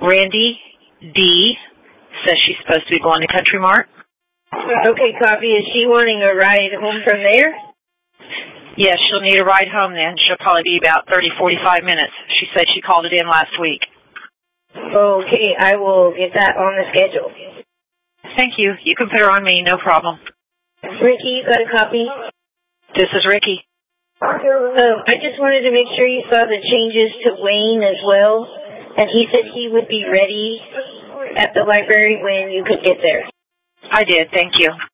Randy D. says she's supposed to be going to Country Mart. Okay, copy. Is she wanting a ride home from there? Yes, she'll need a ride home then. She'll probably be about 30-45 minutes. She said she called it in last week. Okay, I will get that on the schedule. Thank you. You can put her on me, no problem. Ricky, you got a copy? This is Ricky. I just wanted to make sure you saw the changes to Wayne as well. And he said he would be ready at the library when you could get there. I did, thank you.